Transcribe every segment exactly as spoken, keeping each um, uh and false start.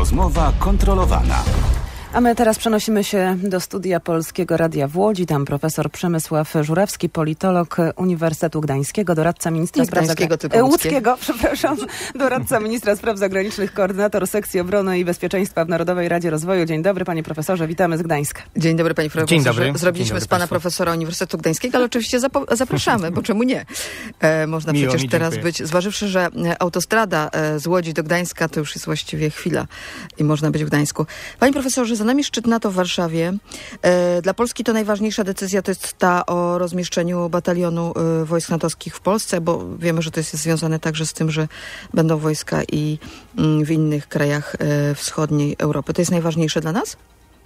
Rozmowa kontrolowana. A my teraz przenosimy się do studia Polskiego Radia w Łodzi. Tam profesor Przemysław Żurawski, politolog Uniwersytetu Gdańskiego, doradca ministra spraw zagranicznych. Łódzkiego, przepraszam, doradca ministra spraw zagranicznych, koordynator sekcji obrony i bezpieczeństwa w Narodowej Radzie Rozwoju. Dzień dobry, panie profesorze, witamy z Gdańska. Dzień dobry, panie profesorze. Dzień dobry. Zrobiliśmy Dzień dobry z pana państwu. profesora Uniwersytetu Gdańskiego, ale oczywiście zapo- zapraszamy, bo czemu nie? E, można Miło przecież mi, teraz dziękuję. być, zważywszy, że autostrada e, z Łodzi do Gdańska to już jest właściwie chwila i można być w Gdańsku. Panie profesorze, za nami szczyt NATO w Warszawie. E, dla Polski to najważniejsza decyzja to jest ta o rozmieszczeniu batalionu e, wojsk natowskich w Polsce, bo wiemy, że to jest związane także z tym, że będą wojska i mm, w innych krajach e, wschodniej Europy. To jest najważniejsze dla nas?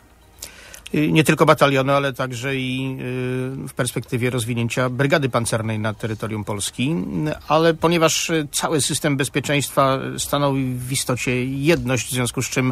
Nie tylko batalionu, ale także i w perspektywie rozwinięcia brygady pancernej na terytorium Polski. Ale ponieważ cały system bezpieczeństwa stanowi w istocie jedność, w związku z czym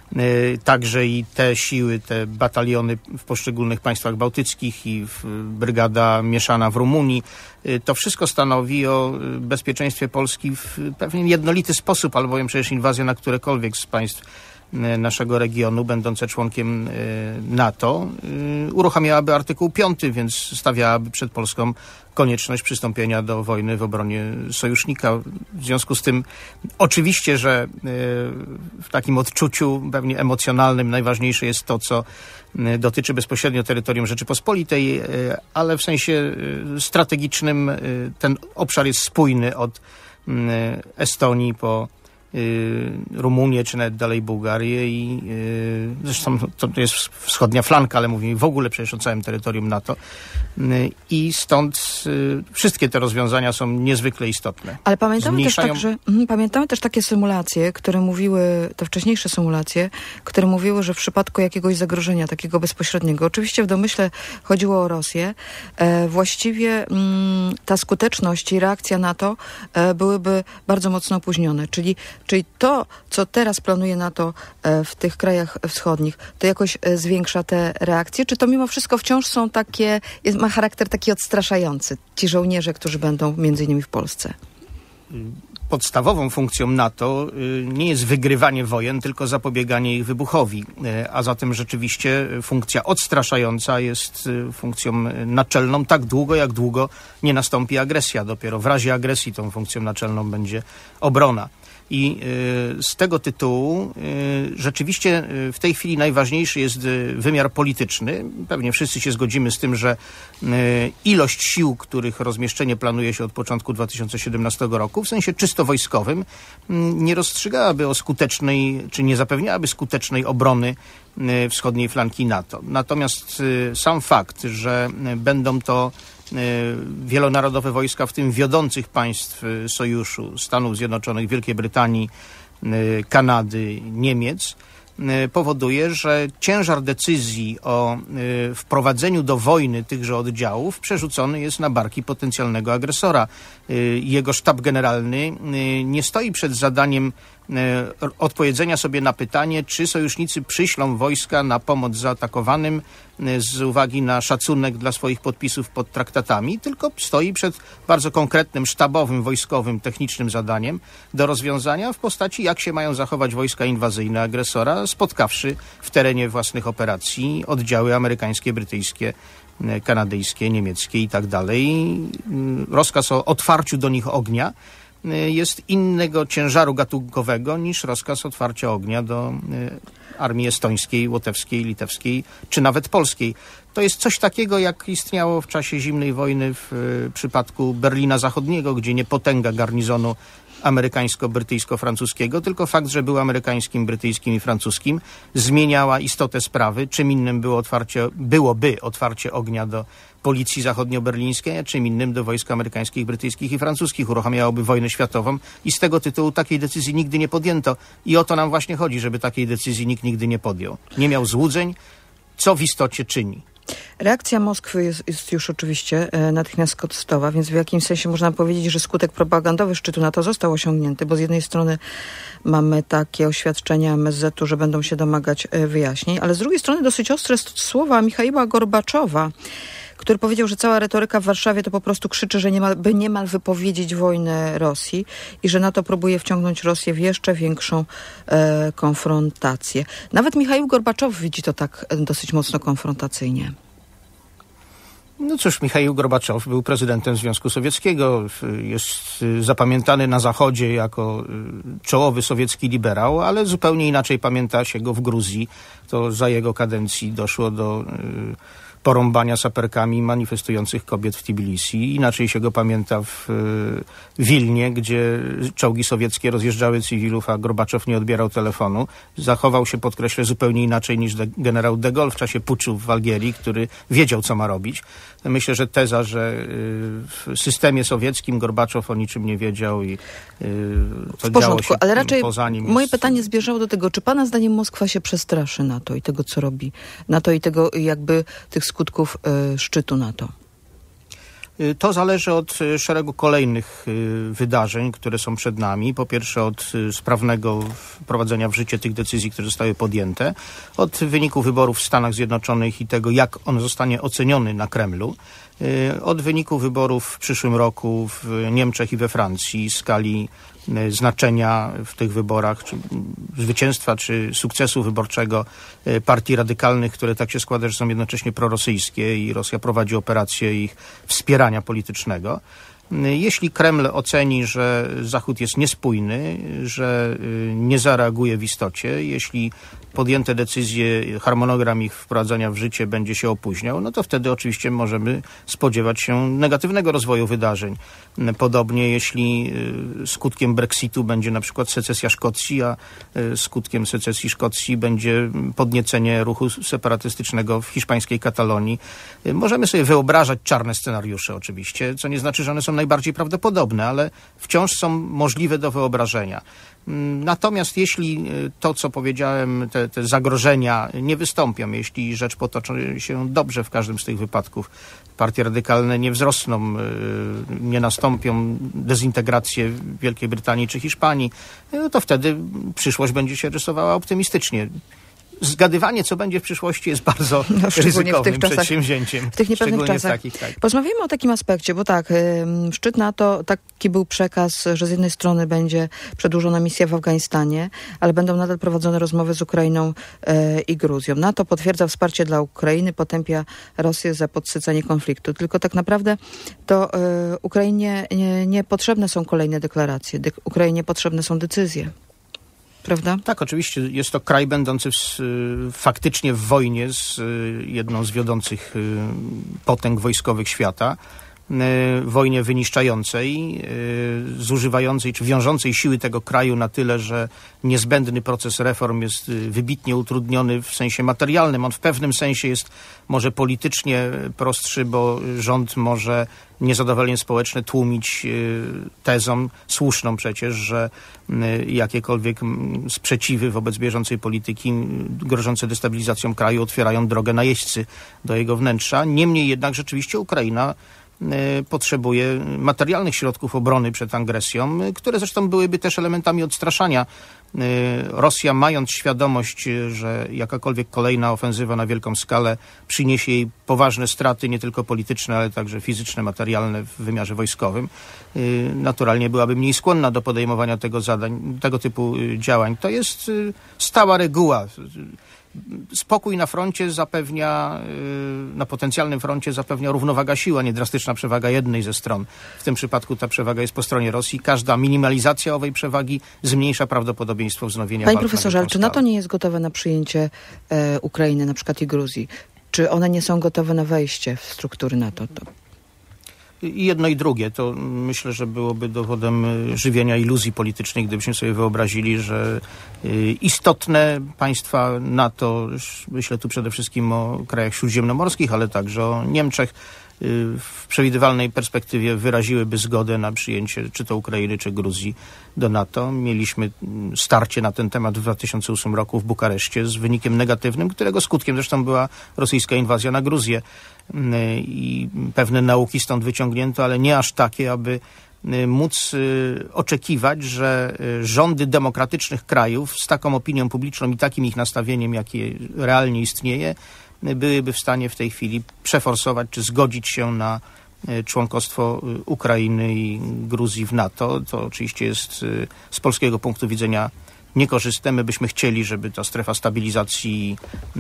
także i te siły, te bataliony w poszczególnych państwach bałtyckich i w brygada mieszana w Rumunii, to wszystko stanowi o bezpieczeństwie Polski w pewien jednolity sposób, albowiem przecież inwazja na którekolwiek z państw naszego regionu, będące członkiem NATO, uruchamiałaby artykuł piąty, więc stawiałaby przed Polską konieczność przystąpienia do wojny w obronie sojusznika. W związku z tym oczywiście, że w takim odczuciu pewnie emocjonalnym najważniejsze jest to, co dotyczy bezpośrednio terytorium Rzeczypospolitej, ale w sensie strategicznym ten obszar jest spójny od Estonii po Rumunię, czy nawet dalej Bułgarię i yy, zresztą to, to jest wschodnia flanka, ale mówimy w ogóle przecież o całym terytorium NATO yy, i stąd yy, wszystkie te rozwiązania są niezwykle istotne. Ale pamiętamy Zmniejszają... też także, mm, pamiętamy też takie symulacje, które mówiły, te wcześniejsze symulacje, które mówiły, że w przypadku jakiegoś zagrożenia takiego bezpośredniego, oczywiście w domyśle chodziło o Rosję, e, właściwie mm, ta skuteczność i reakcja NATO e, byłyby bardzo mocno opóźnione, czyli Czyli to, co teraz planuje NATO w tych krajach wschodnich, to jakoś zwiększa te reakcje? Czy to mimo wszystko wciąż są takie, jest, ma charakter taki odstraszający, ci żołnierze, którzy będą między innymi w Polsce? Podstawową funkcją NATO nie jest wygrywanie wojen, tylko zapobieganie ich wybuchowi. A zatem rzeczywiście funkcja odstraszająca jest funkcją naczelną tak długo, jak długo nie nastąpi agresja. Dopiero w razie agresji tą funkcją naczelną będzie obrona. I y, z tego tytułu y, rzeczywiście y, w tej chwili najważniejszy jest y, wymiar polityczny. Pewnie wszyscy się zgodzimy z tym, że y, ilość sił, których rozmieszczenie planuje się od początku dwa tysiące siedemnastego roku, w sensie czysto wojskowym, y, nie rozstrzygałaby o skutecznej, czy nie zapewniałaby skutecznej obrony y, wschodniej flanki NATO. Natomiast y, sam fakt, że y, będą to wielonarodowe wojska, w tym wiodących państw sojuszu, Stanów Zjednoczonych, Wielkiej Brytanii, Kanady, Niemiec, powoduje, że ciężar decyzji o wprowadzeniu do wojny tychże oddziałów przerzucony jest na barki potencjalnego agresora. Jego sztab generalny nie stoi przed zadaniem odpowiedzenia sobie na pytanie, czy sojusznicy przyślą wojska na pomoc zaatakowanym z uwagi na szacunek dla swoich podpisów pod traktatami, tylko stoi przed bardzo konkretnym, sztabowym, wojskowym, technicznym zadaniem do rozwiązania w postaci, jak się mają zachować wojska inwazyjne agresora, spotkawszy w terenie własnych operacji oddziały amerykańskie, brytyjskie, kanadyjskie, niemieckie i tak dalej. Rozkaz o otwarciu do nich ognia jest innego ciężaru gatunkowego niż rozkaz otwarcia ognia do armii estońskiej, łotewskiej, litewskiej, czy nawet polskiej. To jest coś takiego, jak istniało w czasie zimnej wojny w przypadku Berlina Zachodniego, gdzie nie potęga garnizonu amerykańsko-brytyjsko-francuskiego, tylko fakt, że był amerykańskim, brytyjskim i francuskim, zmieniała istotę sprawy. Czym innym było otwarcie, byłoby otwarcie ognia do policji zachodnioberlińskiej, a czym innym do wojsk amerykańskich, brytyjskich i francuskich. Uruchamiałoby wojnę światową i z tego tytułu takiej decyzji nigdy nie podjęto. I o to nam właśnie chodzi, żeby takiej decyzji nikt nigdy nie podjął. Nie miał złudzeń, co w istocie czyni. Reakcja Moskwy jest, jest już oczywiście e, natychmiast kontestowa, więc w jakimś sensie można powiedzieć, że skutek propagandowy szczytu NATO został osiągnięty, bo z jednej strony mamy takie oświadczenia M S Z u, że będą się domagać e, wyjaśnień, ale z drugiej strony dosyć ostre słowa Michaiła Gorbaczowa, który powiedział, że cała retoryka w Warszawie to po prostu krzyczy, że niemal, by niemal wypowiedzieć wojnę Rosji i że NATO próbuje wciągnąć Rosję w jeszcze większą e, konfrontację. Nawet Michaił Gorbaczow widzi to tak dosyć mocno konfrontacyjnie. No cóż, Michaił Gorbaczow był prezydentem Związku Sowieckiego, jest zapamiętany na Zachodzie jako czołowy sowiecki liberał, ale zupełnie inaczej pamięta się go w Gruzji. To za jego kadencji doszło do porąbania saperkami manifestujących kobiet w Tbilisi. Inaczej się go pamięta w Wilnie, gdzie czołgi sowieckie rozjeżdżały cywilów, a Gorbaczow nie odbierał telefonu. Zachował się, podkreślę, zupełnie inaczej niż de- generał de Gaulle w czasie puczu w Algierii, który wiedział, co ma robić. Myślę, że teza, że w systemie sowieckim Gorbaczow o niczym nie wiedział i to w porządku, działo się ale raczej poza nim. Moje jest... pytanie zmierzało do tego, czy pana zdaniem Moskwa się przestraszy NATO i tego, co robi NATO i tego jakby tych skutków y, szczytu NATO? To zależy od szeregu kolejnych wydarzeń, które są przed nami. Po pierwsze od sprawnego wprowadzenia w życie tych decyzji, które zostały podjęte. Od wyniku wyborów w Stanach Zjednoczonych i tego, jak on zostanie oceniony na Kremlu. Od wyniku wyborów w przyszłym roku w Niemczech i we Francji, skali znaczenia w tych wyborach, czy zwycięstwa, czy sukcesu wyborczego partii radykalnych, które tak się składa, że są jednocześnie prorosyjskie i Rosja prowadzi operację ich wspierania politycznego. Jeśli Kreml oceni, że Zachód jest niespójny, że nie zareaguje w istocie, jeśli podjęte decyzje, harmonogram ich wprowadzania w życie będzie się opóźniał, no to wtedy oczywiście możemy spodziewać się negatywnego rozwoju wydarzeń. Podobnie jeśli skutkiem Brexitu będzie na przykład secesja Szkocji, a skutkiem secesji Szkocji będzie podniecenie ruchu separatystycznego w hiszpańskiej Katalonii. Możemy sobie wyobrażać czarne scenariusze oczywiście, co nie znaczy, że one są najbardziej prawdopodobne, ale wciąż są możliwe do wyobrażenia. Natomiast jeśli to, co powiedziałem, te, te zagrożenia nie wystąpią, jeśli rzecz potoczy się dobrze w każdym z tych wypadków, partie radykalne nie wzrosną, nie nastąpią dezintegracje Wielkiej Brytanii czy Hiszpanii, no to wtedy przyszłość będzie się rysowała optymistycznie. Zgadywanie, co będzie w przyszłości, jest bardzo no, ryzykownym w czasach, przedsięwzięciem. W tych niepewnych czasach. Takich, tak. Porozmawiajmy o takim aspekcie, bo tak, szczyt NATO, taki był przekaz, że z jednej strony będzie przedłużona misja w Afganistanie, ale będą nadal prowadzone rozmowy z Ukrainą e, i Gruzją. NATO potwierdza wsparcie dla Ukrainy, potępia Rosję za podsycanie konfliktu. Tylko tak naprawdę to e, Ukrainie nie, nie potrzebne są kolejne deklaracje. De- Ukrainie potrzebne są decyzje. Prawda? Tak, oczywiście jest to kraj będący w, faktycznie w wojnie z jedną z wiodących potęg wojskowych świata. Wojnie wyniszczającej, zużywającej czy wiążącej siły tego kraju na tyle, że niezbędny proces reform jest wybitnie utrudniony w sensie materialnym. On w pewnym sensie jest może politycznie prostszy, bo rząd może niezadowolenie społeczne tłumić tezą słuszną przecież, że jakiekolwiek sprzeciwy wobec bieżącej polityki grożące destabilizacją kraju otwierają drogę najeźdźcy do jego wnętrza. Niemniej jednak rzeczywiście Ukraina potrzebuje materialnych środków obrony przed agresją, które zresztą byłyby też elementami odstraszania. Rosja, mając świadomość, że jakakolwiek kolejna ofensywa na wielką skalę przyniesie jej poważne straty, nie tylko polityczne, ale także fizyczne, materialne w wymiarze wojskowym, naturalnie byłaby mniej skłonna do podejmowania tego zadań, tego typu działań. To jest stała reguła. Spokój na froncie zapewnia, na potencjalnym froncie zapewnia równowaga sił, a nie drastyczna przewaga jednej ze stron. W tym przypadku ta przewaga jest po stronie Rosji. Każda minimalizacja owej przewagi zmniejsza prawdopodobieństwo wznowienia walk. Panie profesorze, ale czy NATO nie jest gotowe na przyjęcie e, Ukrainy, na przykład i Gruzji? Czy one nie są gotowe na wejście w struktury NATO? To... I jedno i drugie. To myślę, że byłoby dowodem żywienia iluzji politycznej, gdybyśmy sobie wyobrazili, że istotne państwa NATO, myślę tu przede wszystkim o krajach śródziemnomorskich, ale także o Niemczech, w przewidywalnej perspektywie wyraziłyby zgodę na przyjęcie czy to Ukrainy, czy Gruzji do NATO. Mieliśmy starcie na ten temat w dwa tysiące ósmym roku w Bukareszcie z wynikiem negatywnym, którego skutkiem zresztą była rosyjska inwazja na Gruzję. I pewne nauki stąd wyciągnięto, ale nie aż takie, aby móc oczekiwać, że rządy demokratycznych krajów z taką opinią publiczną i takim ich nastawieniem, jakie realnie istnieje, byłyby w stanie w tej chwili przeforsować czy zgodzić się na członkostwo Ukrainy i Gruzji w NATO. To oczywiście jest z polskiego punktu widzenia niekorzystne. My byśmy chcieli, żeby ta strefa stabilizacji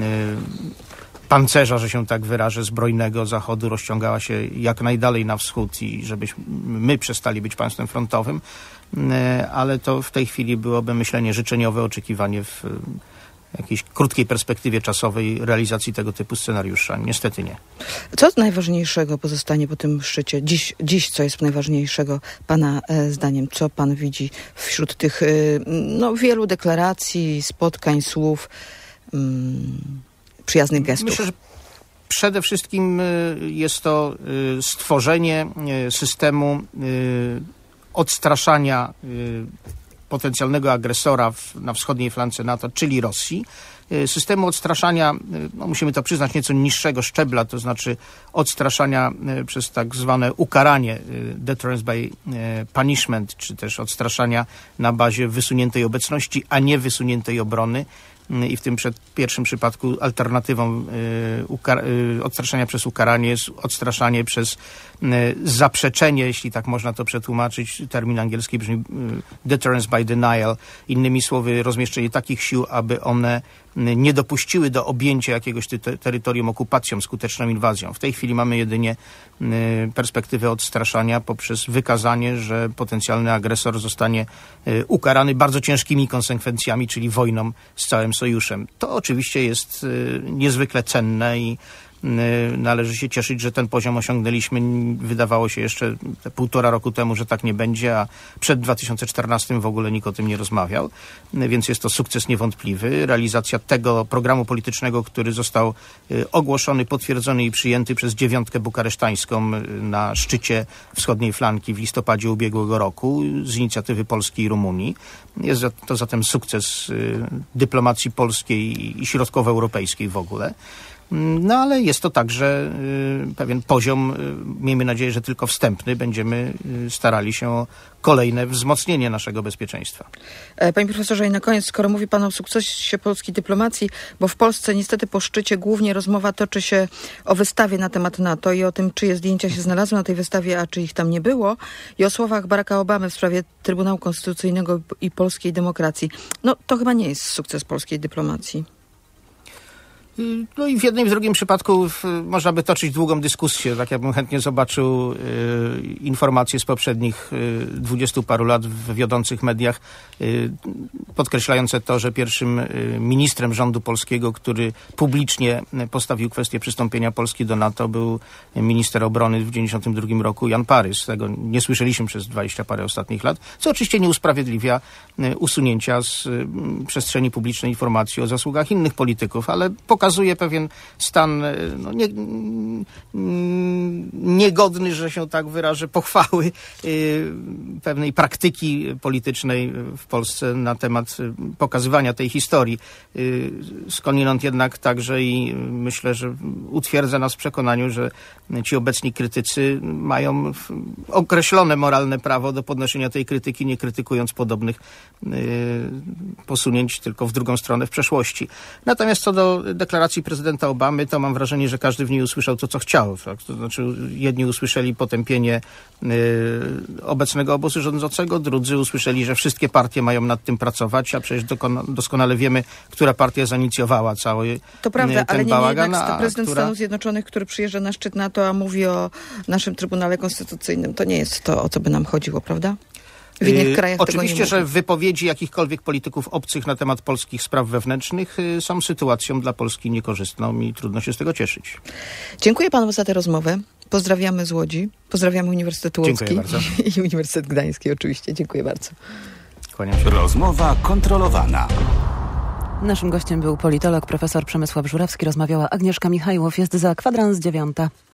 pancerza, że się tak wyrażę, zbrojnego Zachodu rozciągała się jak najdalej na wschód i żebyśmy my przestali być państwem frontowym, ale to w tej chwili byłoby myślenie życzeniowe, oczekiwanie w jakiejś krótkiej perspektywie czasowej realizacji tego typu scenariusza. Niestety nie. Co najważniejszego pozostanie po tym szczycie? Dziś, dziś co jest najważniejszego pana e, zdaniem? Co pan widzi wśród tych e, no, wielu deklaracji, spotkań, słów, mm, przyjaznych gestów? Myślę, że przede wszystkim jest to stworzenie systemu odstraszania potencjalnego agresora w, na wschodniej flance NATO, czyli Rosji. Systemu odstraszania, no musimy to przyznać, nieco niższego szczebla, to znaczy odstraszania przez tak zwane ukaranie, deterrence by punishment, czy też odstraszania na bazie wysuniętej obecności, a nie wysuniętej obrony. I w tym przed pierwszym przypadku alternatywą y, odstraszania przez ukaranie jest odstraszanie przez y, zaprzeczenie, jeśli tak można to przetłumaczyć. Termin angielski brzmi y, deterrence by denial. Innymi słowy, rozmieszczenie takich sił, aby one nie dopuściły do objęcia jakiegoś ty- terytorium okupacją, skuteczną inwazją. W tej chwili mamy jedynie y, perspektywę odstraszania poprzez wykazanie, że potencjalny agresor zostanie y, ukarany bardzo ciężkimi konsekwencjami, czyli wojną z całym sojuszem. To oczywiście jest y, niezwykle cenne i y, należy się cieszyć, że ten poziom osiągnęliśmy. Wydawało się jeszcze półtora roku temu, że tak nie będzie, a przed dwa tysiące czternastym w ogóle nikt o tym nie rozmawiał. Y, więc jest to sukces niewątpliwy. Realizacja tego programu politycznego, który został y, ogłoszony, potwierdzony i przyjęty przez dziewiątkę bukaresztańską y, na szczycie wschodniej flanki w listopadzie ubiegłego roku z inicjatywy Polski i Rumunii. Jest to zatem sukces y, dyplomacji polskiej i środkowoeuropejskiej w ogóle. No ale jest to także y, pewien poziom, y, miejmy nadzieję, że tylko wstępny. Będziemy y, starali się o kolejne wzmocnienie naszego bezpieczeństwa. Panie profesorze, i na koniec, skoro mówi pan o sukcesie polskiej dyplomacji, bo w Polsce niestety po szczycie głównie rozmowa toczy się o wystawie na temat NATO i o tym, czyje zdjęcia się znalazły na tej wystawie, a czy ich tam nie było, i o słowach Baracka Obamy w sprawie Trybunału Konstytucyjnego i polskiej demokracji. No to chyba nie jest sukces polskiej dyplomacji. No i w jednym i w drugim przypadku w, można by toczyć długą dyskusję. Tak, ja bym chętnie zobaczył y, informacje z poprzednich y, dwudziestu paru lat w wiodących mediach y, podkreślające to, że pierwszym y, ministrem rządu polskiego, który publicznie postawił kwestię przystąpienia Polski do NATO, był minister obrony w dziewięćdziesiątym drugim roku Jan Parys. Tego nie słyszeliśmy przez dwadzieścia parę ostatnich lat, co oczywiście nie usprawiedliwia y, usunięcia z y, przestrzeni publicznej informacji o zasługach innych polityków, ale pokazuje pewien stan no, nie, niegodny, że się tak wyrażę, pochwały y, pewnej praktyki politycznej w Polsce na temat pokazywania tej historii. Y, skądinąd jednak także i myślę, że utwierdza nas w przekonaniu, że ci obecni krytycy mają określone moralne prawo do podnoszenia tej krytyki, nie krytykując podobnych y, posunięć tylko w drugą stronę w przeszłości. Natomiast co do deklaracji prezydenta Obamy, to mam wrażenie, że każdy w niej usłyszał to, co chciał. Tak? To znaczy jedni usłyszeli potępienie y, obecnego obozu rządzącego, drudzy usłyszeli, że wszystkie partie mają nad tym pracować, a przecież dokon- doskonale wiemy, która partia zainicjowała cały to prawda, ten ale nie, bałagan. Nie jednak prezydent która... Stanów Zjednoczonych, który przyjeżdża na szczyt NATO, a mówi o naszym Trybunale Konstytucyjnym, to nie jest to, o co by nam chodziło, prawda? W innych krajach Oczywiście, tego nie że wypowiedzi jakichkolwiek polityków obcych na temat polskich spraw wewnętrznych y, są sytuacją dla Polski niekorzystną i trudno się z tego cieszyć. Dziękuję panu za tę rozmowę. Pozdrawiamy z Łodzi. Pozdrawiamy Uniwersytet Łódzki. Dziękuję bardzo. I Uniwersytet Gdański oczywiście. Dziękuję bardzo. Kłaniam się. Rozmowa kontrolowana. Naszym gościem był politolog profesor Przemysław Żurawski. Rozmawiała Agnieszka Michajłow. Jest za kwadrans dziewiąta.